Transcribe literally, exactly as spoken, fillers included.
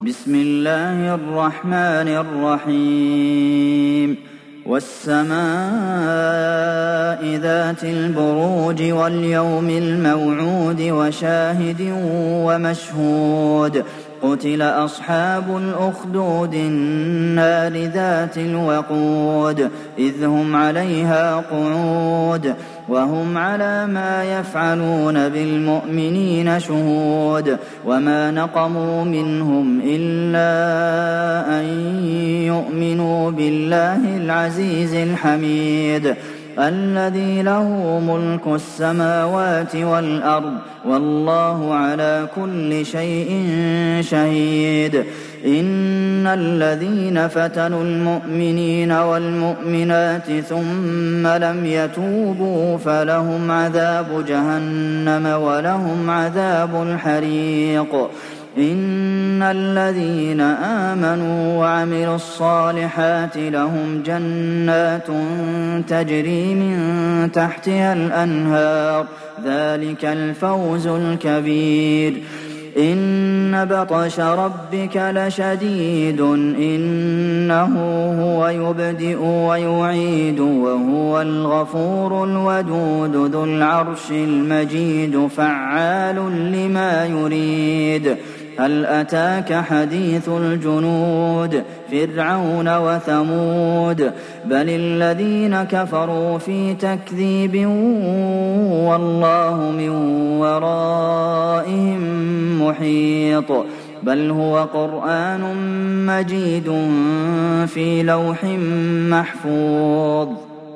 بسم الله الرحمن الرحيم والسماء ذات البروج واليوم الموعود وشاهد ومشهود قتل أصحاب الأخدود النار ذات الوقود إذ هم عليها قعود وهم على ما يفعلون بالمؤمنين شهود وما نقموا منهم إلا أن يؤمنوا بالله العزيز الحميد الذي له ملك السماوات والأرض والله على كل شيء شهيد إن الذين فتنوا المؤمنين والمؤمنات ثم لم يتوبوا فلهم عذاب جهنم ولهم عذاب الحريق إن الذين آمنوا وعملوا الصالحات لهم جنات تجري من تحتها الأنهار ذلك الفوز الكبير إن بطش ربك لشديد إنه هو يبدئ ويعيد وهو الغفور الودود ذو العرش المجيد فعال لما يريد هل أتاك حديث الجنود فرعون وثمود بل الذين كفروا في تكذيب والله من ورائهم محيط بل هو قرآن مجيد في لوح محفوظ